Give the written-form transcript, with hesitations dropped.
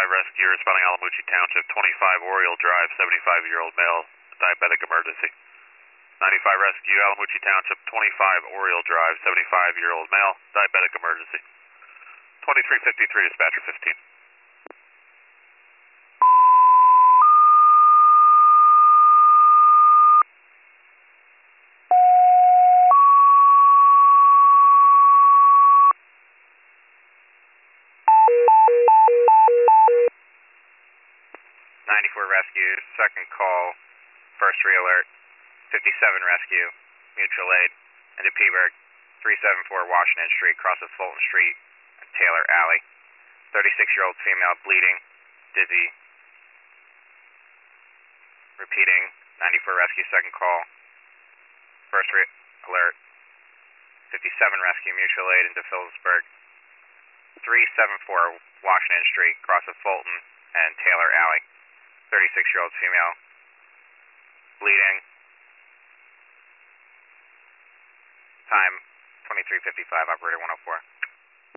rescue responding Alamucci Township, 25 Oriole Drive, 75-year-old male, diabetic emergency. 95 rescue, Alamucci Township, 25 Oriole Drive, 75-year-old male, diabetic emergency. 2353, dispatcher 15. 94 rescue, second call, first re-alert, 57 rescue, mutual aid, into Peaburg, 374 Washington Street, crosses Fulton Street and Taylor Alley. 36-year-old female bleeding, dizzy. Repeating, 94 rescue, second call, first re-alert, 57 rescue, mutual aid into Phillipsburg, 374 Washington Street, crosses Fulton and Taylor Alley. 36-year-old female, bleeding. Time, 23:55, operator 104.